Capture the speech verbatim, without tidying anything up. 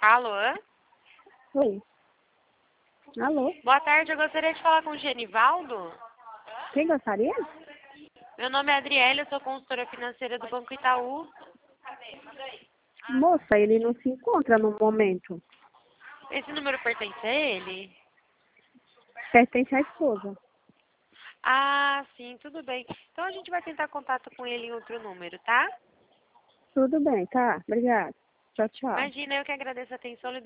Alô? Oi. Alô? Boa tarde, eu gostaria de falar com o Genivaldo. Quem gostaria? Meu nome é Adriele, eu sou consultora financeira do Banco Itaú. Moça, ele não se encontra no momento. Esse número pertence a ele? Pertence à esposa. Ah, sim, tudo bem. Então a gente vai tentar contato com ele em outro número, tá? Tudo bem, tá? Obrigada. Tchau, tchau. Imagina, eu que agradeço a atenção.